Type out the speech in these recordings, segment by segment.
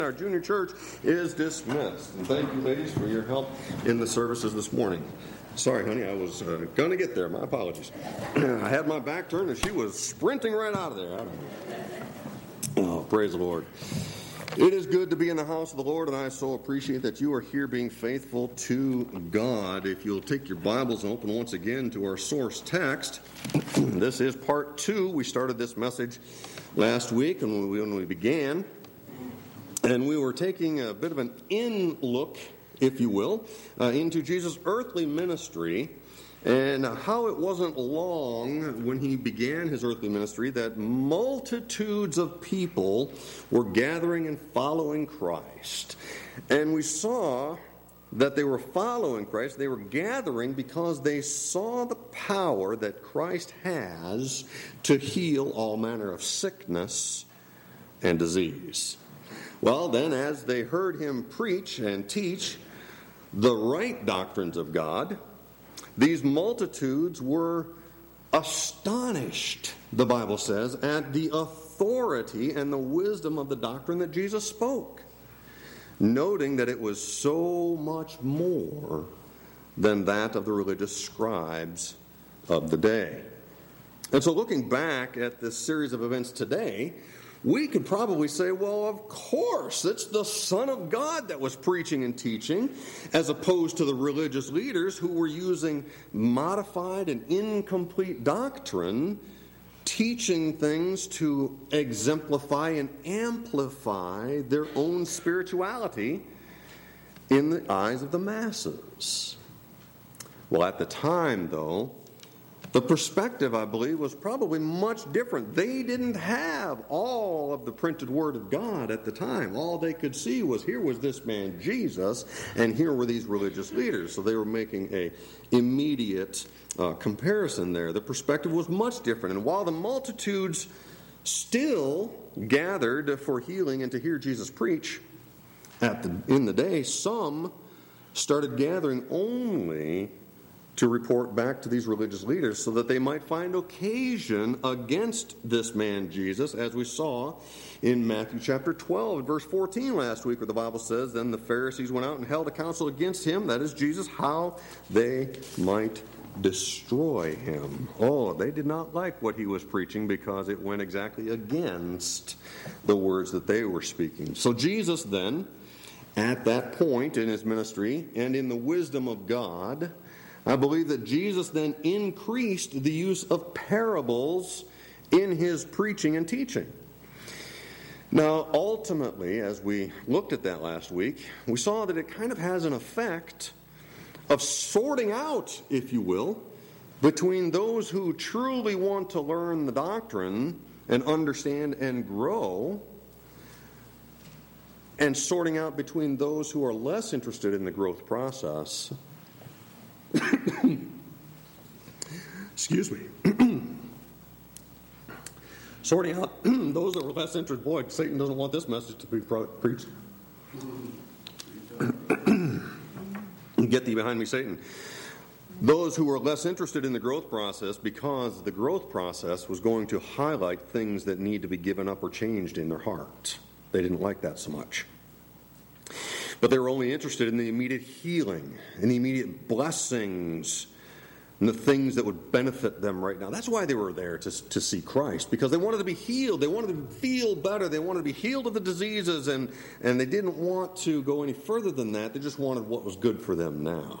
Our junior church is dismissed. And thank you, ladies, for your help in the services this morning. Sorry, honey, I was going to get there. My apologies. I had my back turned and she was sprinting right out of there. Oh, praise the Lord. It is good to be in the house of the Lord, and I so appreciate that you are here being faithful to God. If you'll take your Bibles and open once again to our source text, this is part 2. We started this message last week when we began, and we were taking a bit of an in-look, if you will, into Jesus' earthly ministry, and how it wasn't long when he began his earthly ministry that multitudes of people were gathering and following Christ. And we saw that they were following Christ. They were gathering because they saw the power that Christ has to heal all manner of sickness and disease. Well, then, as they heard him preach and teach the right doctrines of God, these multitudes were astonished, the Bible says, at the authority and the wisdom of the doctrine that Jesus spoke, noting that it was so much more than that of the religious scribes of the day. And so looking back at this series of events today, we could probably say, well, of course, it's the Son of God that was preaching and teaching, as opposed to the religious leaders who were using modified and incomplete doctrine, teaching things to exemplify and amplify their own spirituality in the eyes of the masses. Well, at the time, though, the perspective, I believe, was probably much different. They didn't have all of the printed Word of God at the time. All they could see was, here was this man Jesus, and here were these religious leaders. So they were making an immediate comparison there. The perspective was much different. And while the multitudes still gathered for healing and to hear Jesus preach in the day, some started gathering only to report back to these religious leaders so that they might find occasion against this man Jesus, as we saw in Matthew chapter 12, verse 14 last week, where the Bible says, then the Pharisees went out and held a council against him, that is Jesus, how they might destroy him. Oh, they did not like what he was preaching because it went exactly against the words that they were speaking. So Jesus then, at that point in his ministry and in the wisdom of God, I believe that Jesus then increased the use of parables in his preaching and teaching. Now, ultimately, as we looked at that last week, we saw that it kind of has an effect of sorting out, if you will, between those who truly want to learn the doctrine and understand and grow, and sorting out between those who are less interested in the growth process. Excuse me. Sorting out those that were less interested. Boy, Satan doesn't want this message to be preached. Get thee behind me, Satan. Those who were less interested in the growth process, because the growth process was going to highlight things that need to be given up or changed in their heart. They didn't like that so much. But they were only interested in the immediate healing and the immediate blessings and the things that would benefit them right now. That's why they were there, to see Christ, because they wanted to be healed. They wanted to feel better. They wanted to be healed of the diseases, and they didn't want to go any further than that. They just wanted what was good for them now.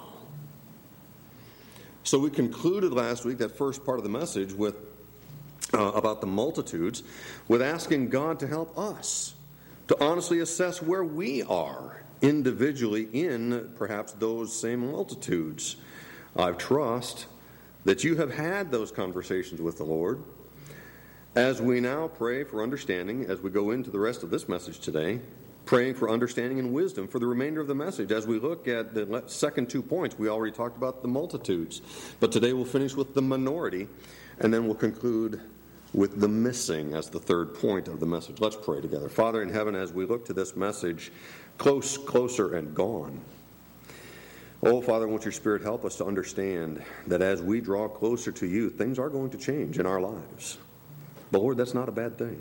So we concluded last week, that first part of the message, with about the multitudes, with asking God to help us to honestly assess where we are individually in perhaps those same multitudes. I trust that you have had those conversations with the Lord. As we now pray for understanding, as we go into the rest of this message today, praying for understanding and wisdom for the remainder of the message. As we look at the second 2 points, we already talked about the multitudes, but today we'll finish with the minority, and then we'll conclude with the missing as the third point of the message. Let's pray together. Father in heaven, as we look to this message, closer, and gone. Oh, Father, won't your Spirit help us to understand that as we draw closer to you, things are going to change in our lives. But Lord, that's not a bad thing.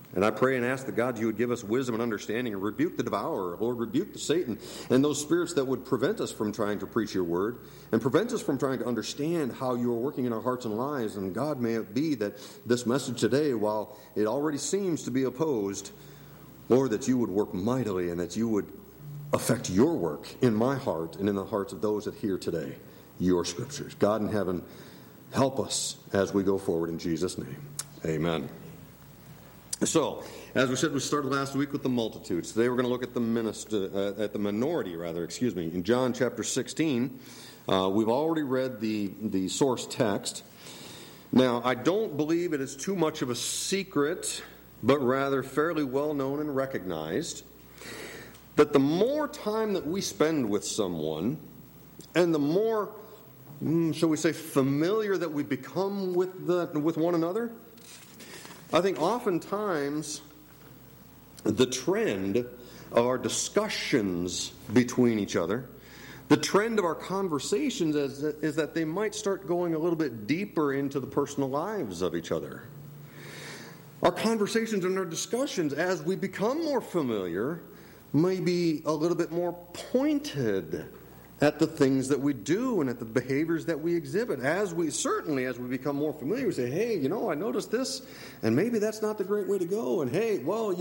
And I pray and ask that God, you would give us wisdom and understanding and rebuke the devourer, Lord, rebuke the Satan and those spirits that would prevent us from trying to preach your word and prevent us from trying to understand how you are working in our hearts and lives. And God, may it be that this message today, while it already seems to be opposed, Lord, that you would work mightily and that you would affect your work in my heart and in the hearts of those that hear today your scriptures. God in heaven, help us as we go forward in Jesus' name. Amen. So, as we said, we started last week with the multitudes. Today we're going to look at the minority, in John chapter 16. We've already read the source text. Now, I don't believe it is too much of a secret, but rather fairly well known and recognized, that the more time that we spend with someone, and the more, shall we say, familiar that we become with one another, I think oftentimes the trend of our discussions between each other, the trend of our conversations is that they might start going a little bit deeper into the personal lives of each other. Our conversations and our discussions, as we become more familiar, may be a little bit more pointed at the things that we do and at the behaviors that we exhibit. As we become more familiar, we say, hey, I noticed this, and maybe that's not the great way to go. And hey, you're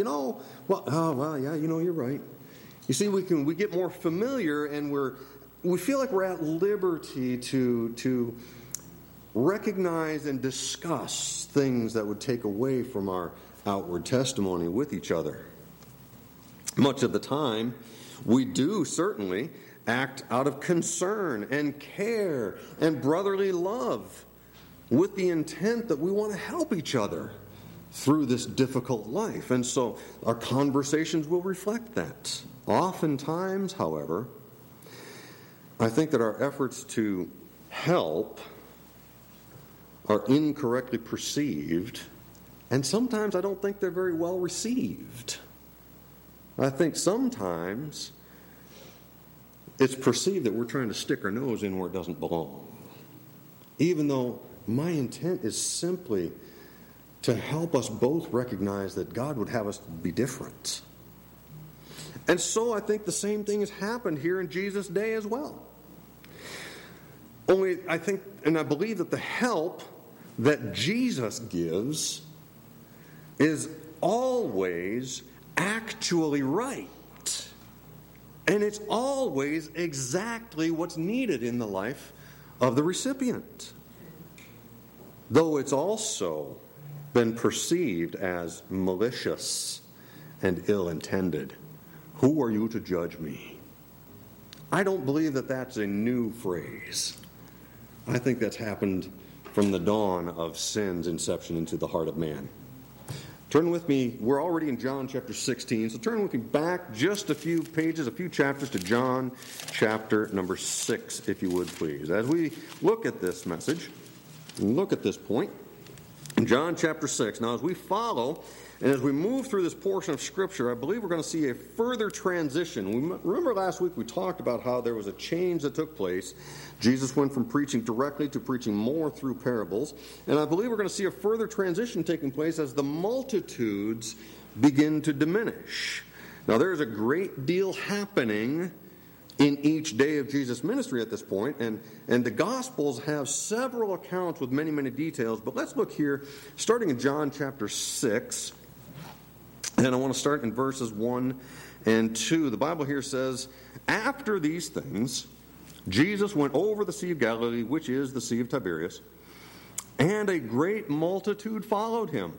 right. You see, we get more familiar, and we feel like we're at liberty to recognize and discuss things that would take away from our outward testimony with each other. Much of the time, we do certainly act out of concern and care and brotherly love with the intent that we want to help each other through this difficult life. And so our conversations will reflect that. Oftentimes, however, I think that our efforts to help are incorrectly perceived, and sometimes I don't think they're very well received. I think sometimes it's perceived that we're trying to stick our nose in where it doesn't belong, even though my intent is simply to help us both recognize that God would have us be different. And so I think the same thing has happened here in Jesus' day as well. Only I think, and I believe that the help that Jesus gives is always actually right. And it's always exactly what's needed in the life of the recipient. Though it's also been perceived as malicious and ill-intended. Who are you to judge me? I don't believe that that's a new phrase. I think that's happened from the dawn of sin's inception into the heart of man. Turn with me, we're already in John chapter 16, so turn with me back just a few pages, a few chapters to John chapter number 6, if you would please. As we look at this message, look at this point, in John chapter 6. Now as we follow, and as we move through this portion of Scripture, I believe we're going to see a further transition. Remember last week we talked about how there was a change that took place. Jesus went from preaching directly to preaching more through parables. And I believe we're going to see a further transition taking place as the multitudes begin to diminish. Now there's a great deal happening in each day of Jesus' ministry at this point, and the Gospels have several accounts with many, many details. But let's look here, starting in John chapter 6. And I want to start in verses 1 and 2. The Bible here says, after these things, Jesus went over the Sea of Galilee, which is the Sea of Tiberias, and a great multitude followed him,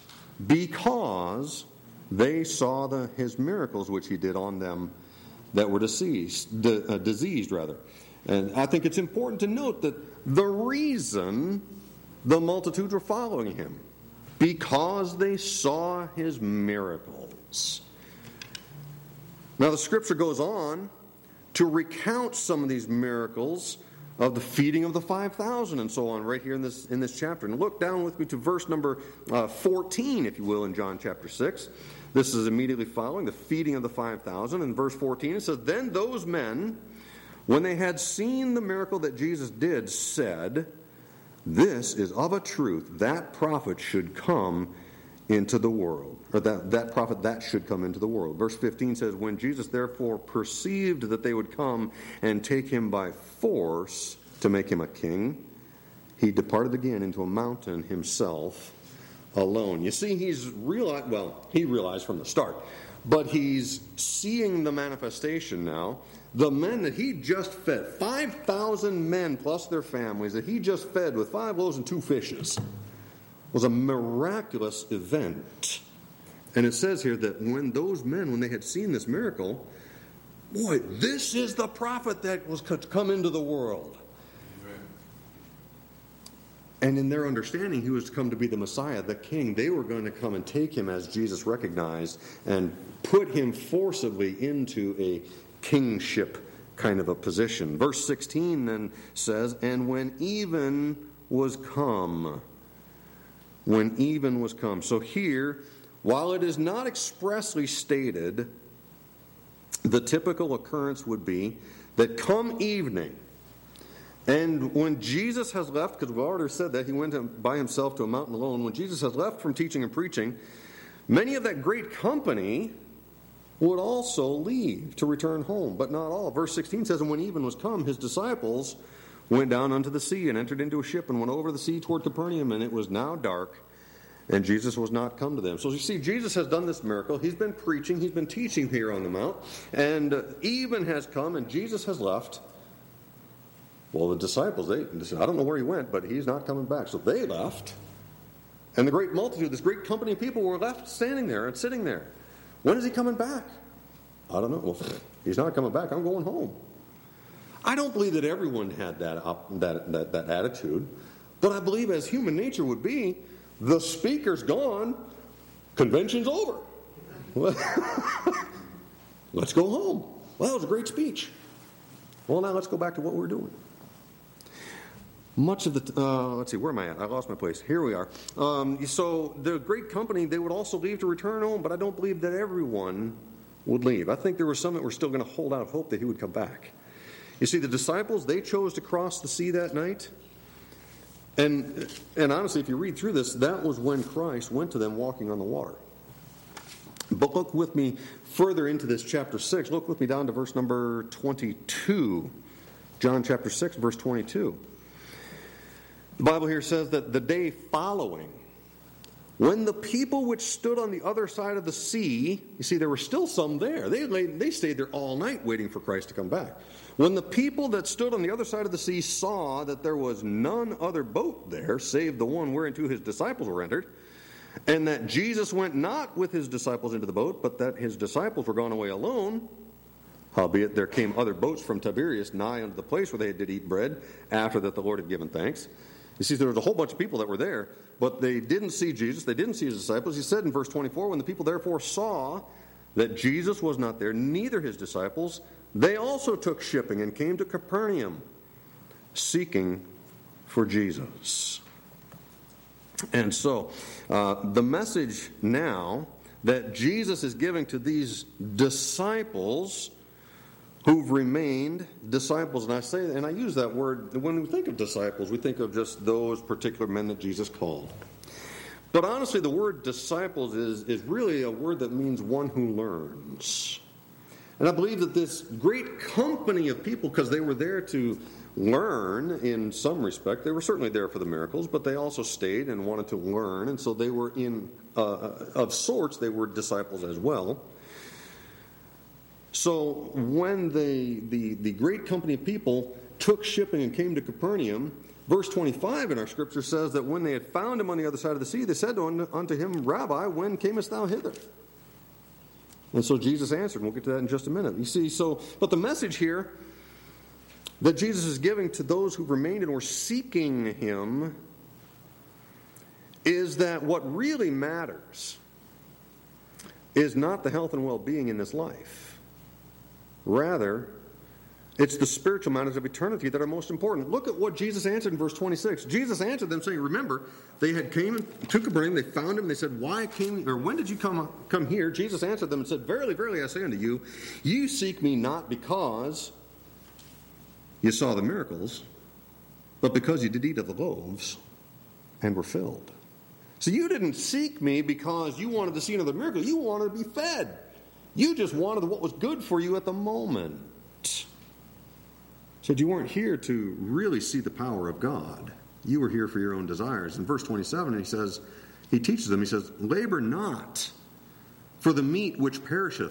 because they saw his miracles which he did on them that were diseased. And I think it's important to note that the reason the multitudes were following him, because they saw his miracles. Now the Scripture goes on to recount some of these miracles of the feeding of the 5,000 and so on right here in this chapter. And look down with me to verse number 14, if you will, in John chapter 6. This is immediately following the feeding of the 5,000. In verse 14 it says, then those men, when they had seen the miracle that Jesus did, said, this is of a truth that prophet should come into the world, or that prophet that should come into the world. Verse 15 says, when Jesus therefore perceived that they would come and take him by force to make him a king, he departed again into a mountain himself alone. You see, he realized from the start, but he's seeing the manifestation now. The men that he just fed, 5,000 men plus their families that he just fed with 5 loaves and 2 fishes, was a miraculous event. And it says here that when those men, when they had seen this miracle, boy, this is the prophet that was to come into the world. Amen. And in their understanding, he was to come to be the Messiah, the King. They were going to come and take him, as Jesus recognized, and put him forcibly into a kingship kind of a position. Verse 16 then says, and when even was come. When even was come. So here, while it is not expressly stated, the typical occurrence would be that come evening, and when Jesus has left, because we've already said that, he went by himself to a mountain alone. When Jesus has left from teaching and preaching, many of that great company would also leave to return home, but not all. Verse 16 says, and when even was come, his disciples went down unto the sea and entered into a ship and went over the sea toward Capernaum, and it was now dark, and Jesus was not come to them. So you see, Jesus has done this miracle. He's been preaching, he's been teaching here on the mount, and even has come, and Jesus has left. Well, the disciples, they said, I don't know where he went, but he's not coming back. So they left, and the great multitude, this great company of people were left standing there and sitting there. When is he coming back? I don't know. Well, he's not coming back. I'm going home. I don't believe that everyone had that attitude, but I believe, as human nature would be, the speaker's gone, convention's over. Let's go home. Well, that was a great speech. Well, now let's go back to what we're doing. Much of the, let's see, where am I at? I lost my place. Here we are. So the great company, they would also leave to return home, but I don't believe that everyone would leave. I think there were some that were still going to hold out hope that he would come back. You see, the disciples, they chose to cross the sea that night. And honestly, if you read through this, that was when Christ went to them walking on the water. But look with me further into this chapter 6. Look with me down to verse number 22. John chapter 6, verse 22. The Bible here says that the day following, when the people which stood on the other side of the sea, you see, there were still some there. They stayed there all night waiting for Christ to come back. When the people that stood on the other side of the sea saw that there was none other boat there, save the one whereinto his disciples were entered, and that Jesus went not with his disciples into the boat, but that his disciples were gone away alone, howbeit there came other boats from Tiberias nigh unto the place where they did eat bread, after that the Lord had given thanks. You see, there was a whole bunch of people that were there, but they didn't see Jesus, they didn't see his disciples. He said in verse 24, when the people therefore saw that Jesus was not there, neither his disciples, they also took shipping and came to Capernaum, seeking for Jesus. And so, the message now that Jesus is giving to these disciples who've remained disciples, and I use that word, when we think of disciples, we think of just those particular men that Jesus called. But honestly, the word disciples is really a word that means one who learns. And I believe that this great company of people, because they were there to learn in some respect, they were certainly there for the miracles, but they also stayed and wanted to learn, and so they were of sorts, they were disciples as well. So when the great company of people took shipping and came to Capernaum, verse 25 in our scripture says that when they had found him on the other side of the sea, they said unto him, Rabbi, when camest thou hither? And so Jesus answered, and we'll get to that in just a minute. You see, but the message here that Jesus is giving to those who remained and were seeking him is that what really matters is not the health and well-being in this life. Rather, it's the spiritual matters of eternity that are most important. Look at what Jesus answered in verse 26. Jesus answered them saying, remember, they had came to Capernaum, they found him, they said, when did you come here? Jesus answered them and said, verily, verily, I say unto you, you seek me not because you saw the miracles, but because you did eat of the loaves and were filled. So you didn't seek me because you wanted to see another miracle. You wanted to be fed. You just wanted what was good for you at the moment. So you weren't here to really see the power of God. You were here for your own desires. In verse 27, he teaches them, he says, labor not for the meat which perisheth,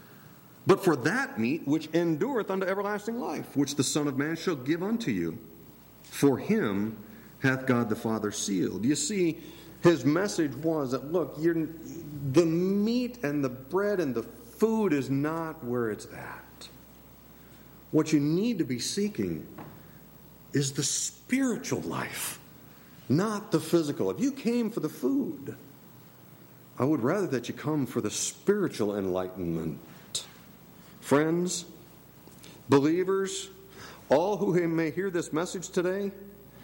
but for that meat which endureth unto everlasting life, which the Son of Man shall give unto you. For him hath God the Father sealed. You see, his message was that, look, the meat and the bread and the food is not where it's at. What you need to be seeking is the spiritual life, not the physical. If you came for the food, I would rather that you come for the spiritual enlightenment. Friends, believers, all who may hear this message today,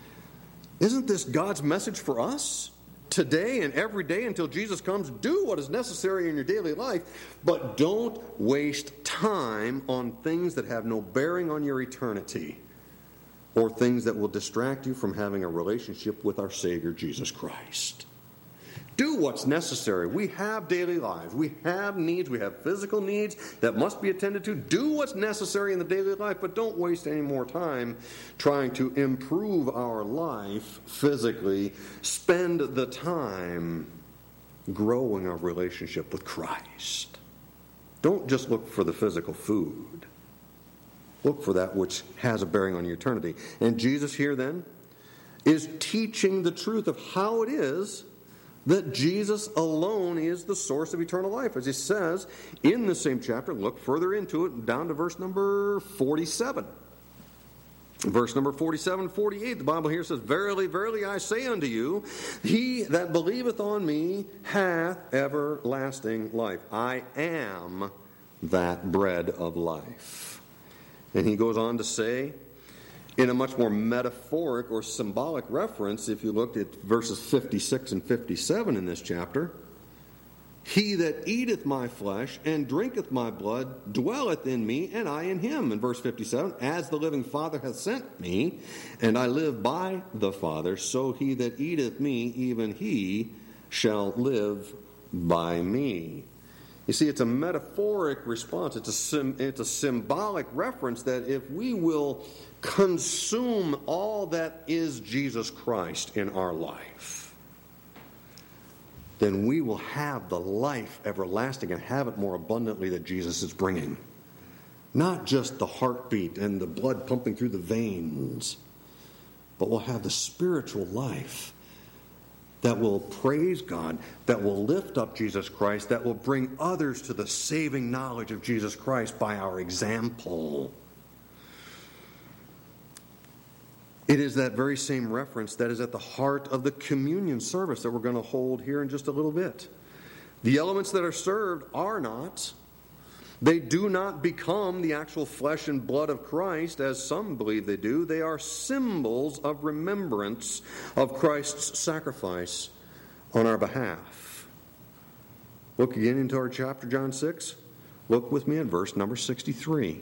isn't this God's message for us? Today and every day until Jesus comes, do what is necessary in your daily life, but don't waste time on things that have no bearing on your eternity or things that will distract you from having a relationship with our Savior, Jesus Christ. Do what's necessary. We have daily lives. We have needs. We have physical needs that must be attended to. Do what's necessary in the daily life, but don't waste any more time trying to improve our life physically. Spend the time growing our relationship with Christ. Don't just look for the physical food. Look for that which has a bearing on your eternity. And Jesus here then is teaching the truth of how it is that Jesus alone is the source of eternal life. As he says in the same chapter, look further into it, down to verse number 47. Verse number 47, 48, the Bible here says, verily, verily, I say unto you, he that believeth on me hath everlasting life. I am that bread of life. And he goes on to say, in a much more metaphoric or symbolic reference, if you looked at verses 56 and 57 in this chapter, he that eateth my flesh and drinketh my blood dwelleth in me, and I in him. In verse 57, as the living Father hath sent me, and I live by the Father, so he that eateth me, even he shall live by me. You see, it's a metaphoric response. It's a symbolic reference that if we will consume all that is Jesus Christ in our life, then we will have the life everlasting and have it more abundantly that Jesus is bringing. Not just the heartbeat and the blood pumping through the veins, but we'll have the spiritual life that will praise God, that will lift up Jesus Christ, that will bring others to the saving knowledge of Jesus Christ by our example. It is that very same reference that is at the heart of the communion service that we're going to hold here in just a little bit. The elements that are served are not. They do not become the actual flesh and blood of Christ, as some believe they do. They are symbols of remembrance of Christ's sacrifice on our behalf. Look again into our chapter, John 6. Look with me at verse number 63.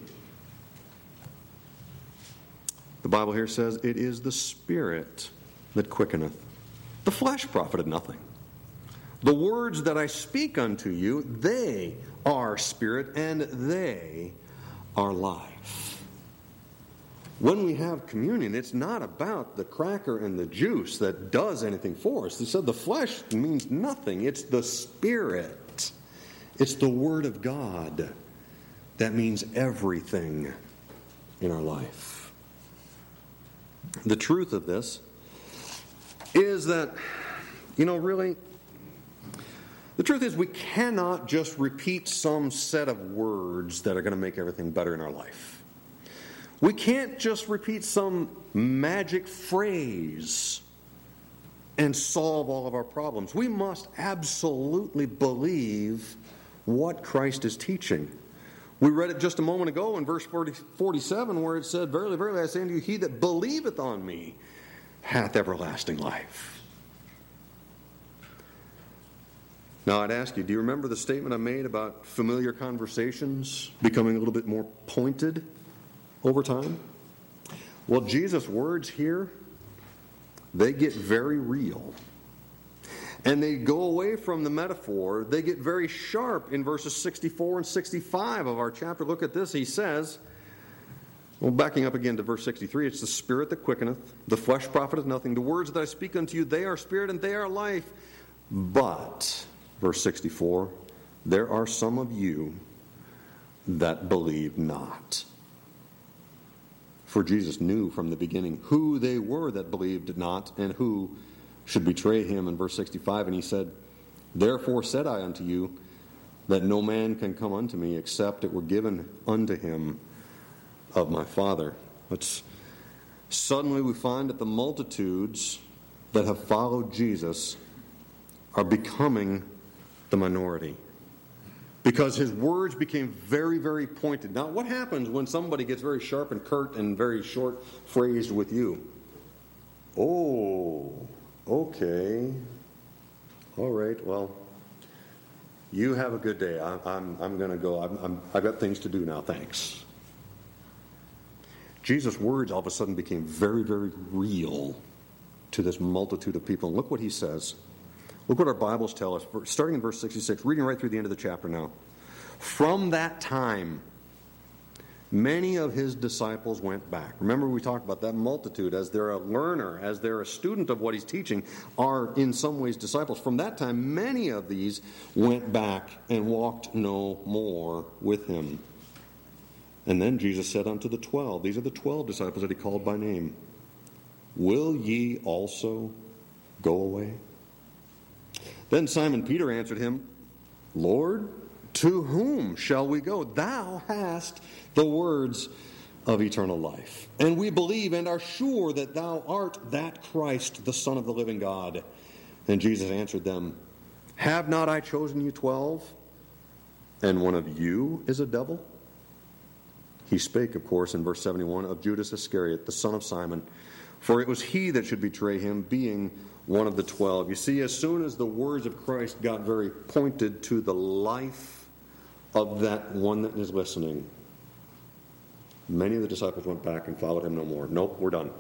The Bible here says, it is the Spirit that quickeneth. The flesh profited nothing. The words that I speak unto you, they are spirit and they are life. When we have communion, it's not about the cracker and the juice that does anything for us. They said the flesh means nothing. It's the Spirit. It's the Word of God that means everything in our life. The truth of this is that, really, the truth is we cannot just repeat some set of words that are going to make everything better in our life. We can't just repeat some magic phrase and solve all of our problems. We must absolutely believe what Christ is teaching. We read it just a moment ago in verse 47 where it said, verily, verily, I say unto you, he that believeth on me hath everlasting life. Now I'd ask you, do you remember the statement I made about familiar conversations becoming a little bit more pointed over time? Well, Jesus' words here, they get very real. and they go away from the metaphor. They get very sharp in verses 64 and 65 of our chapter. Look at this. He says, well, backing up again to verse 63, it's the Spirit that quickeneth, the flesh profiteth nothing. The words that I speak unto you, they are spirit and they are life. But, verse 64, there are some of you that believe not. For Jesus knew from the beginning who they were that believed not and who should betray him, in verse 65. And he said, therefore said I unto you, that no man can come unto me except it were given unto him of my Father. Suddenly we find that the multitudes that have followed Jesus are becoming the minority, because his words became very, very pointed. Now, what happens when somebody gets very sharp and curt and very short phrased with you? Oh, okay. All right, well, you have a good day. I'm going to go. I've got things to do now. Thanks. Jesus' words all of a sudden became very, very real to this multitude of people. And look what he says. Look what our Bibles tell us, starting in verse 66, reading right through the end of the chapter now. From that time, many of his disciples went back. Remember, we talked about that multitude, as they're a learner, as they're a student of what he's teaching, are in some ways disciples. From that time, many of these went back and walked no more with him. And then Jesus said unto the 12, these are the 12 disciples that he called by name, will ye also go away? Then Simon Peter answered him, Lord, to whom shall we go? Thou hast the words of eternal life. And we believe and are sure that thou art that Christ, the Son of the living God. And Jesus answered them, have not I chosen you 12? And one of you is a devil? He spake, of course, in verse 71, of Judas Iscariot, the son of Simon. For it was he that should betray him, being one of the 12. You see, as soon as the words of Christ got very pointed to the life of that one that is listening, many of the disciples went back and followed him no more. Nope, we're done.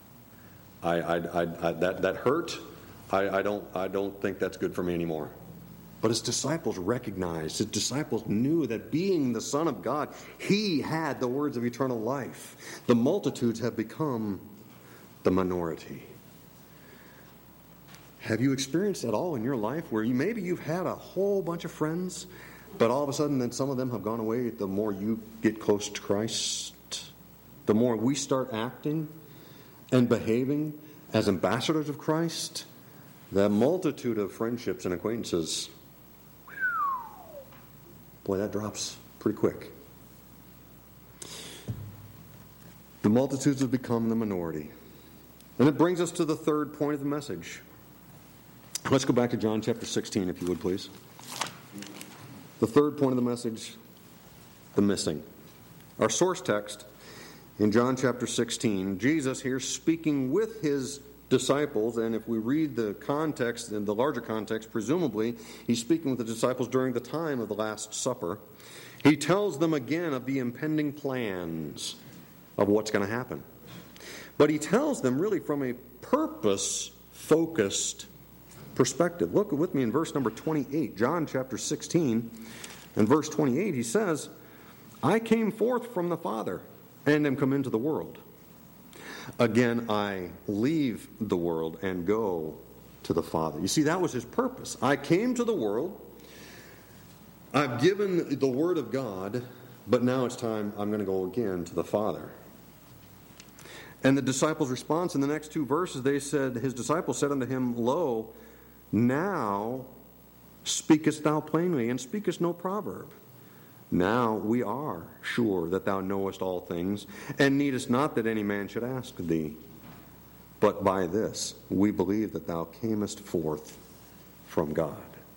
That hurt. I don't think that's good for me anymore. But his disciples recognized, his disciples knew that being the Son of God, he had the words of eternal life. The multitudes have become the minority. Have you experienced at all in your life where maybe you've had a whole bunch of friends, but all of a sudden then some of them have gone away? The more you get close to Christ, the more we start acting and behaving as ambassadors of Christ, that multitude of friendships and acquaintances, boy, that drops pretty quick. The multitudes have become the minority. And it brings us to the third point of the message. Let's go back to John chapter 16, if you would, please. The third point of the message, the missing. Our source text in John chapter 16, Jesus here speaking with his disciples, and if we read the context, in the larger context, presumably, he's speaking with the disciples during the time of the Last Supper. He tells them again of the impending plans of what's going to happen. But he tells them really from a purpose-focused perspective. Look with me in verse number 28, John chapter 16, and verse 28, he says, I came forth from the Father, and am come into the world. Again, I leave the world and go to the Father. You see, that was his purpose. I came to the world. I've given the Word of God, but now it's time I'm going to go again to the Father. And the disciples' response in the next two verses, they said, his disciples said unto him, Lo, now speakest thou plainly, and speakest no proverb. Now we are sure that thou knowest all things, and needest not that any man should ask thee. But by this we believe that thou camest forth from God.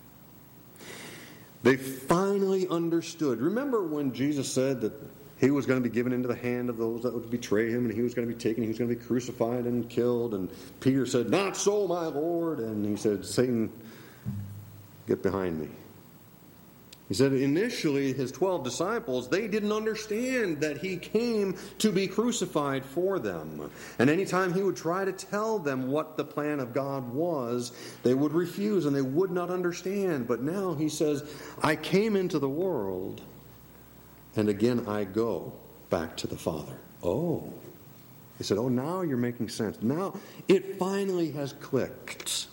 They finally understood. Remember when Jesus said that he was going to be given into the hand of those that would betray him, and he was going to be taken, he was going to be crucified and killed, and Peter said, Not so, my Lord. And he said, Satan, get behind me. He said initially his 12 disciples, they didn't understand that he came to be crucified for them. And anytime he would try to tell them what the plan of God was, they would refuse and they would not understand. But now he says, I came into the world, and again I go back to the Father. Oh. He said, now you're making sense. Now it finally has clicked.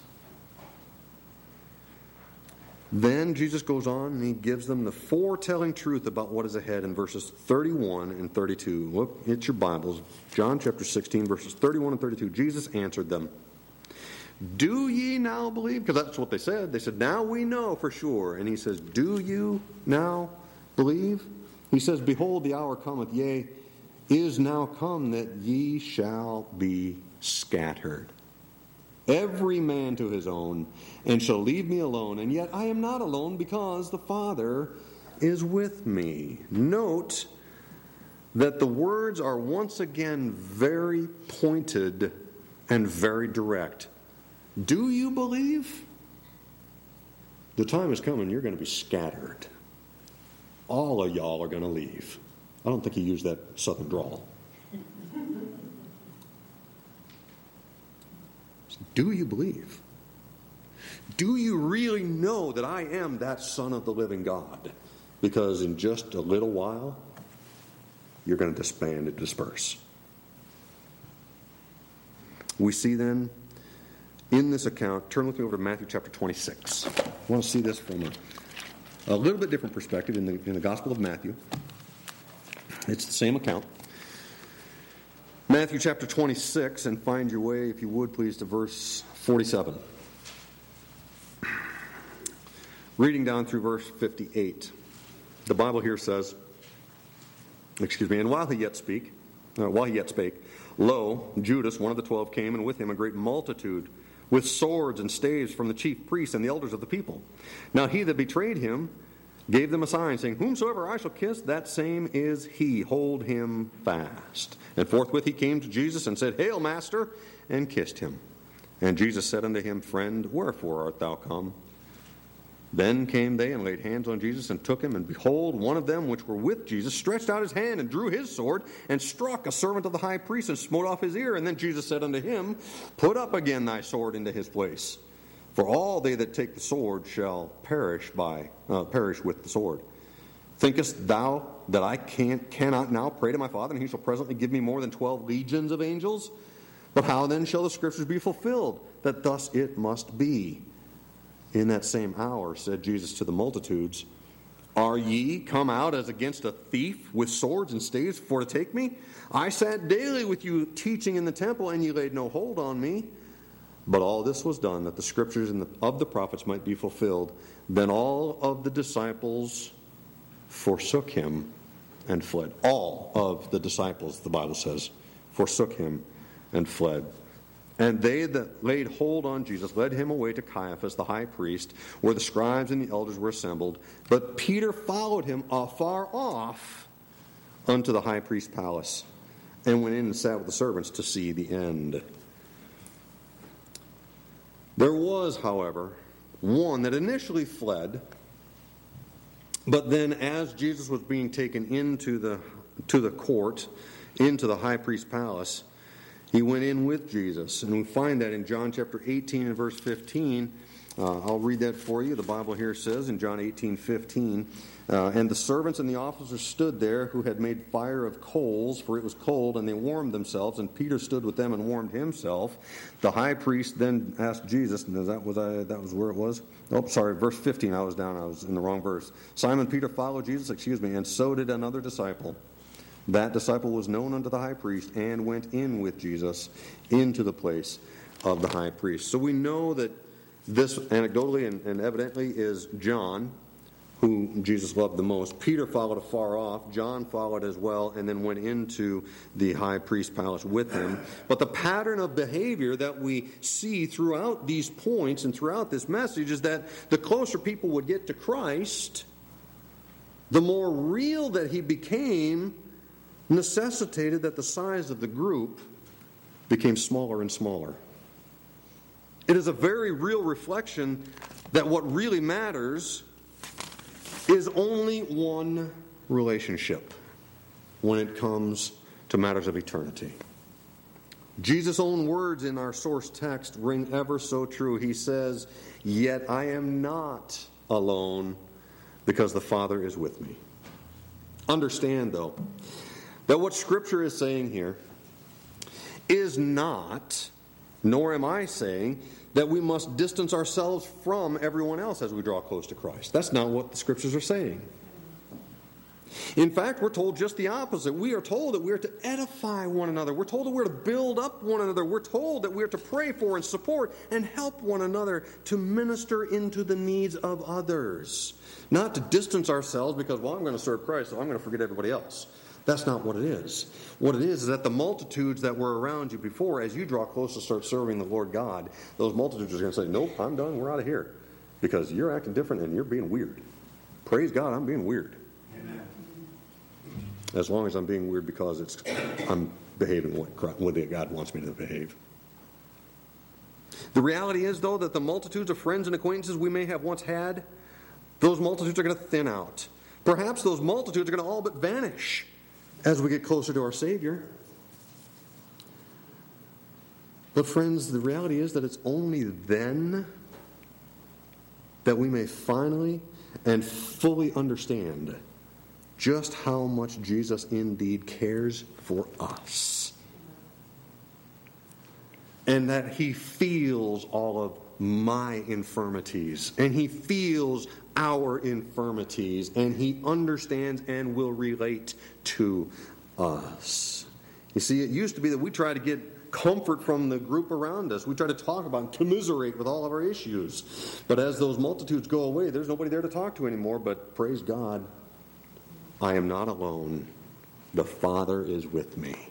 Then Jesus goes on and he gives them the foretelling truth about what is ahead in verses 31 and 32. Look at your Bibles. John chapter 16, verses 31 and 32. Jesus answered them, do ye now believe? Because that's what they said. They said, now we know for sure. And he says, do you now believe? He says, behold, the hour cometh, yea, is now come, that ye shall be scattered, every man to his own, and shall leave me alone. And yet I am not alone, because the Father is with me. Note that the words are once again very pointed and very direct. Do you believe? The time is coming, you're going to be scattered. All of y'all are going to leave. I don't think he used that southern drawl. Do you believe? Do you really know that I am that Son of the living God? Because in just a little while, you're going to disband and disperse. We see then, in this account, turn with me over to Matthew chapter 26. I want to see this from a little bit different perspective in the Gospel of Matthew. It's the same account. Matthew chapter 26, and find your way, if you would please, to verse 47. Reading down through verse 58. The Bible here says, and while he yet spake, lo, Judas, one of the 12, came, and with him a great multitude, with swords and staves from the chief priests and the elders of the people. Now he that betrayed him gave them a sign, saying, whomsoever I shall kiss, that same is he. Hold him fast. And forthwith he came to Jesus and said, Hail, Master, and kissed him. And Jesus said unto him, Friend, wherefore art thou come? Then came they and laid hands on Jesus and took him. And behold, one of them which were with Jesus stretched out his hand and drew his sword and struck a servant of the high priest and smote off his ear. And then Jesus said unto him, Put up again thy sword into his place. For all they that take the sword shall perish with the sword. Thinkest thou that I cannot now pray to my Father, and he shall presently give me more than 12 legions of angels? But how then shall the Scriptures be fulfilled, that thus it must be? In that same hour said Jesus to the multitudes, Are ye come out as against a thief with swords and staves for to take me? I sat daily with you teaching in the temple, and ye laid no hold on me. But all this was done that the Scriptures of the prophets might be fulfilled. Then all of the disciples forsook him and fled. All of the disciples, the Bible says, forsook him and fled. And they that laid hold on Jesus led him away to Caiaphas, the high priest, where the scribes and the elders were assembled. But Peter followed him afar off unto the high priest's palace, and went in and sat with the servants to see the end. There was, however, one that initially fled, but then as Jesus was being taken into the court, into the high priest's palace, he went in with Jesus. And we find that in John chapter 18 and verse 15. I'll read that for you. The Bible here says in John 18:15, and the servants and the officers stood there, who had made fire of coals, for it was cold, and they warmed themselves. And Peter stood with them and warmed himself. The high priest then asked Jesus, and that was where it was. Oh, sorry, verse 15. I was in the wrong verse. Simon Peter followed Jesus, and so did another disciple. That disciple was known unto the high priest, and went in with Jesus into the place of the high priest. So we know that this, anecdotally and evidently, is John, who Jesus loved the most. Peter followed afar off. John followed as well, and then went into the high priest's palace with him. But the pattern of behavior that we see throughout these points and throughout this message is that the closer people would get to Christ, the more real that he became, necessitated that the size of the group became smaller and smaller. It is a very real reflection that what really matters is only one relationship when it comes to matters of eternity. Jesus' own words in our source text ring ever so true. He says, "Yet I am not alone, because the Father is with me." Understand, though, that what Scripture is saying here is not, nor am I saying, that we must distance ourselves from everyone else as we draw close to Christ. That's not what the Scriptures are saying. In fact, we're told just the opposite. We are told that we are to edify one another. We're told that we're to build up one another. We're told that we are to pray for and support and help one another to minister into the needs of others. Not to distance ourselves because, well, I'm going to serve Christ, so I'm going to forget everybody else. That's not what it is. What it is that the multitudes that were around you before, as you draw close to start serving the Lord God, those multitudes are going to say, "Nope, I'm done, we're out of here. Because you're acting different and you're being weird." Praise God, I'm being weird. Amen. As long as I'm being weird because I'm behaving what God wants me to behave. The reality is, though, that the multitudes of friends and acquaintances we may have once had, those multitudes are going to thin out. Perhaps those multitudes are going to all but vanish as we get closer to our Savior. But friends, the reality is that it's only then that we may finally and fully understand just how much Jesus indeed cares for us. And that He feels all of my infirmities, and He feels our infirmities, and He understands and will relate to us. You see, it used to be that we try to get comfort from the group around us. We try to talk about and commiserate with all of our issues. But as those multitudes go away, there's nobody there to talk to anymore. But praise God, I am not alone. The Father is with me.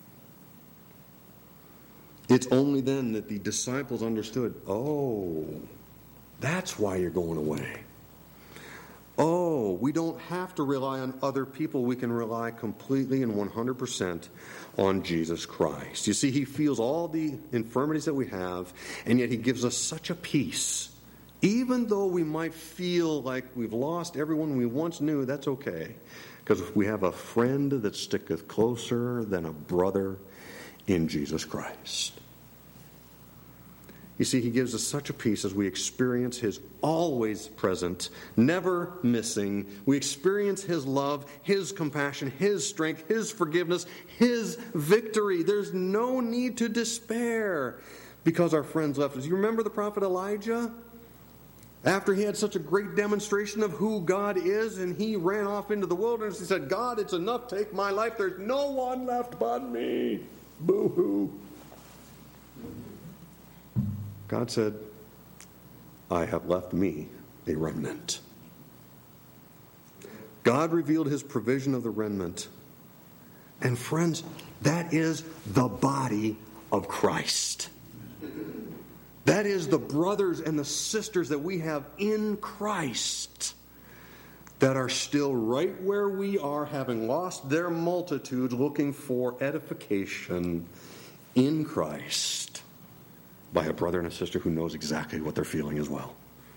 It's only then that the disciples understood, oh, that's why you're going away. Oh, we don't have to rely on other people. We can rely completely and 100% on Jesus Christ. You see, He feels all the infirmities that we have, and yet He gives us such a peace. Even though we might feel like we've lost everyone we once knew, that's okay. Because we have a friend that sticketh closer than a brother in Jesus Christ. You see, He gives us such a peace as we experience His always present, never missing. We experience His love, His compassion, His strength, His forgiveness, His victory. There's no need to despair because our friends left us. You remember the prophet Elijah? After he had such a great demonstration of who God is, and he ran off into the wilderness, he said, "God, it's enough. Take my life. There's no one left but me." Boo-hoo. God said, "I have left me a remnant." God revealed His provision of the remnant. And friends, that is the body of Christ. That is the brothers and the sisters that we have in Christ that are still right where we are, having lost their multitudes, looking for edification in Christ by a brother and a sister who knows exactly what they're feeling as well.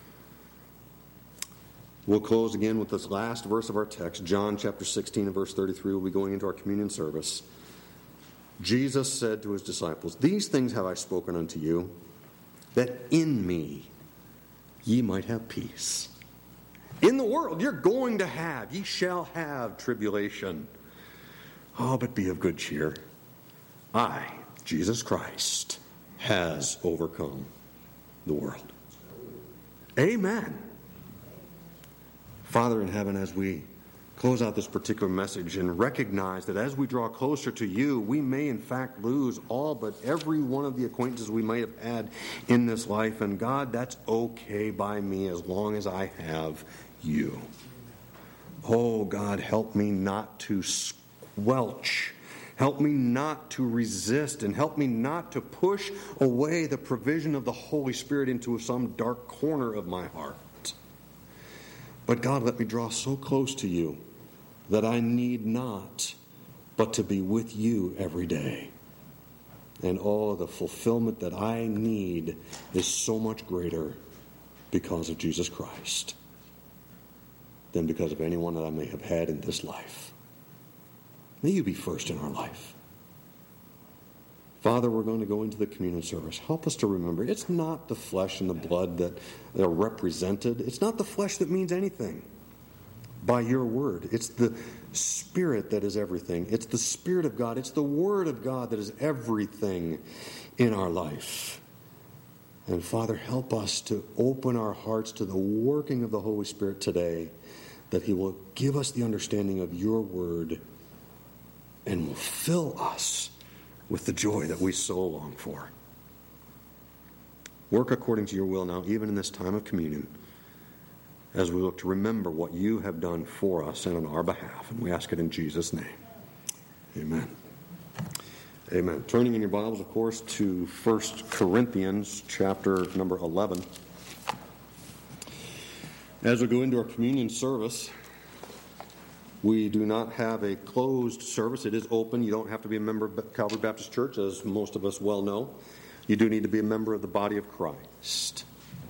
We'll close again with this last verse of our text, John chapter 16 and verse 33. We'll be going into our communion service. Jesus said to His disciples, "These things have I spoken unto you, that in me ye might have peace. In the world ye shall have tribulation. Oh, but be of good cheer. I, Jesus Christ, has overcome the world." Amen. Father in heaven, as we close out this particular message and recognize that as we draw closer to You, we may in fact lose all but every one of the acquaintances we might have had in this life. And God, that's okay by me as long as I have You. Oh God, help me not to squelch. Help me not to resist, and help me not to push away the provision of the Holy Spirit into some dark corner of my heart. But God, let me draw so close to You that I need not but to be with You every day. And oh, the fulfillment that I need is so much greater because of Jesus Christ. than because of anyone that I may have had in this life. May you be first in our life. Father, we're going to go into the communion service. Help us to remember, it's not the flesh and the blood that are represented. It's not the flesh that means anything by your word. It's the Spirit that is everything. It's the Spirit of God. It's the Word of God that is everything in our life. And Father, help us to open our hearts to the working of the Holy Spirit today, that He will give us the understanding of your word and will fill us with the joy that we so long for. Work according to your will now, even in this time of communion, as we look to remember what you have done for us and on our behalf. And we ask it in Jesus' name. Amen. Amen. Turning in your Bibles, of course, to 1 Corinthians chapter number 11. As we go into our communion service, we do not have a closed service. It is open. You don't have to be a member of Calvary Baptist Church, as most of us well know. You do need to be a member of the body of Christ.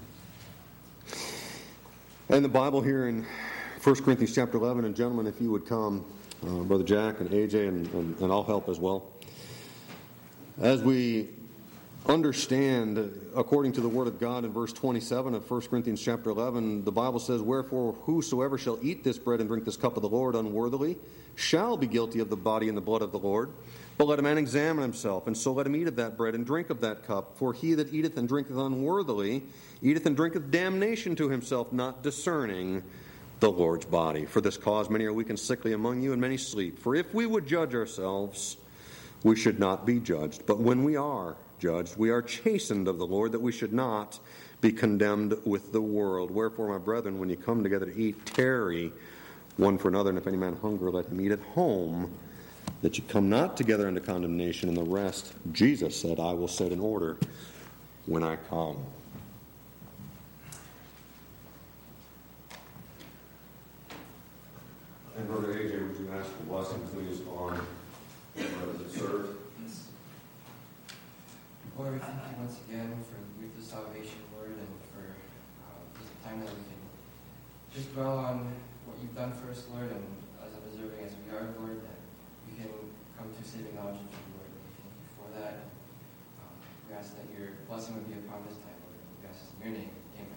And the Bible here in 1 Corinthians chapter 11, and gentlemen, if you would come, Brother Jack and AJ, and I'll help as well. As we understand, according to the Word of God in verse 27 of 1 Corinthians chapter 11, the Bible says, "Wherefore whosoever shall eat this bread and drink this cup of the Lord unworthily shall be guilty of the body and the blood of the Lord. But let a man examine himself, and so let him eat of that bread and drink of that cup. For he that eateth and drinketh unworthily eateth and drinketh damnation to himself, not discerning the Lord's body. For this cause many are weak and sickly among you, and many sleep. For if we would judge ourselves, we should not be judged. But when we are judged, we are chastened of the Lord, that we should not be condemned with the world. Wherefore, my brethren, when you come together to eat, tarry one for another. And if any man hunger, let him eat at home, that you come not together into condemnation. And the rest, Jesus said, I will set in order when I come." And Brother AJ, would you ask for blessing, please, on what is served? Lord, we thank you once again for the gift of salvation, Lord, and for this time that we can just dwell on what you've done for us, Lord, and as observing as we are, Lord, that we can come to saving knowledge of you, Lord. We thank you for that. We ask that your blessing would be upon this time, Lord. We ask this in your name. Amen.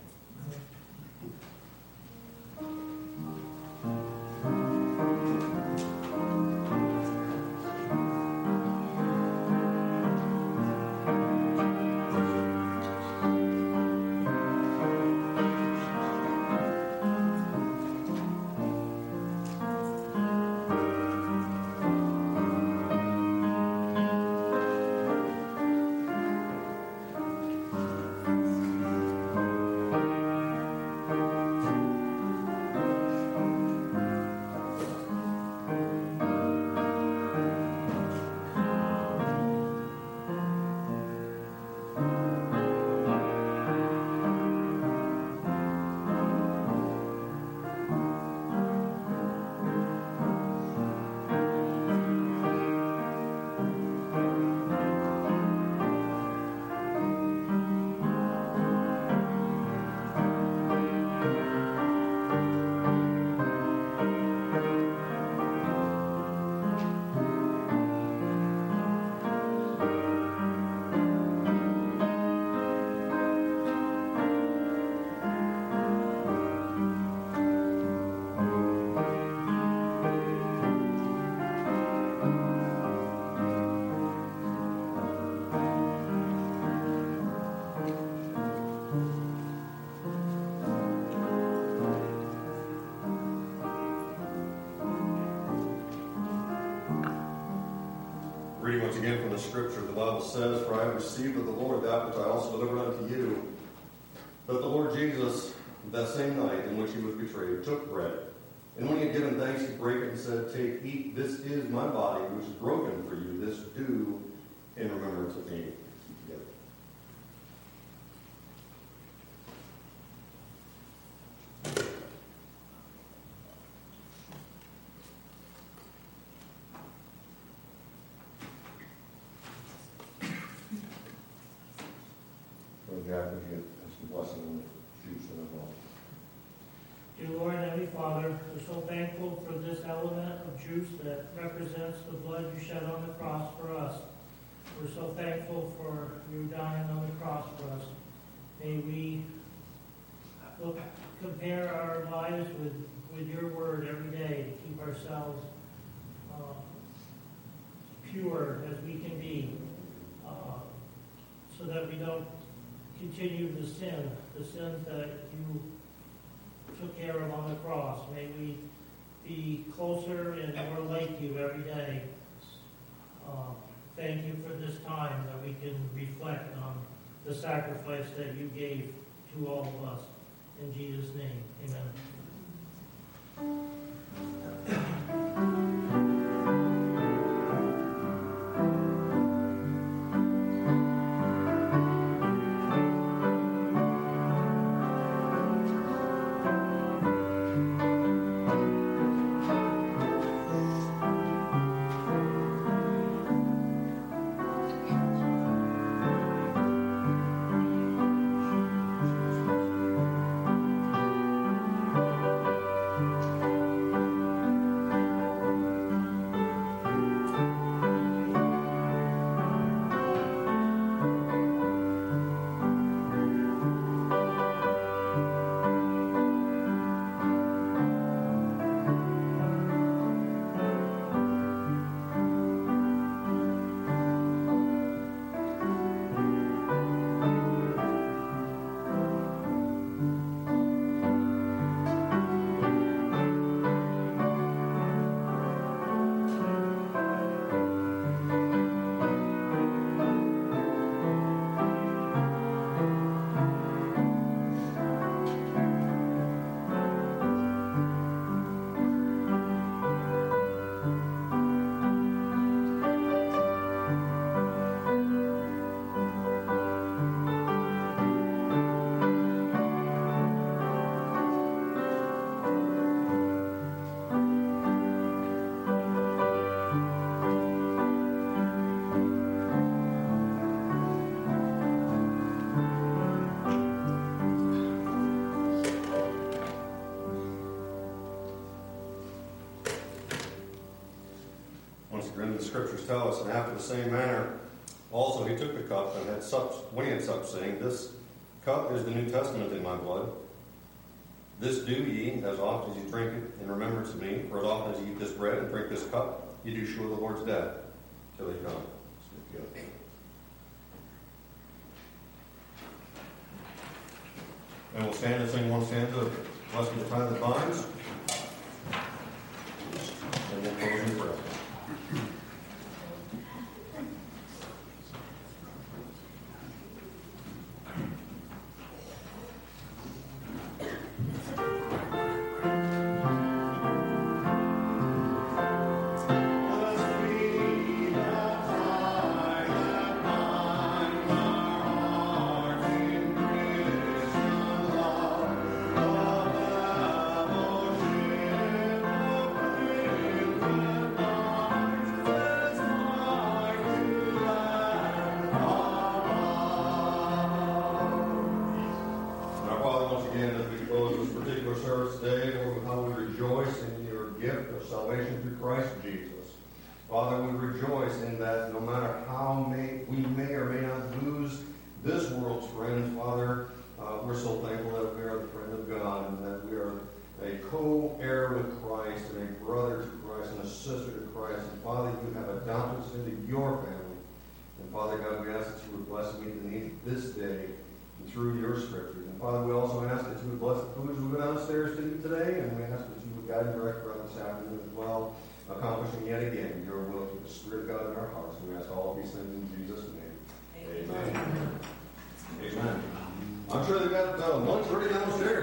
Reading once again from the Scripture, the Bible says, "For I have received of the Lord that which I also delivered unto you, that the Lord Jesus, that same night in which he was betrayed, took bread. And when he had given thanks, he brake it and said, Take, eat, this is my body, which is broken for you. This do in remembrance of me." Together. Dear Lord, Heavenly Father, juice that represents the blood you shed on the cross for us. We're so thankful for you dying on the cross for us. May we compare our lives with your word every day to keep ourselves pure as we can be, so that we don't continue the sins that you took care of on the cross. May we be closer and more like you every day. Thank you for this time that we can reflect on the sacrifice that you gave to all of us. In Jesus' name, amen. The scriptures tell us, and after the same manner, also he took the cup and had supped, when he had supped, saying, This cup is the New Testament in my blood. This do ye, as often as you drink it, in remembrance of me. For as often as you eat this bread and drink this cup, you do show the Lord's death till he come. And we'll stand and sing one stanza of Blessed the Tie That Binds. And we'll close in prayer. Through your scriptures. And Father, we also ask that you would bless the foods we went downstairs to eat today, and we ask that you would guide and direct throughout this afternoon as well, accomplishing yet again your will through the Spirit of God in our hearts. And we ask all of these things in Jesus' name. Amen. Amen. I'm sure they've got lunch ready downstairs.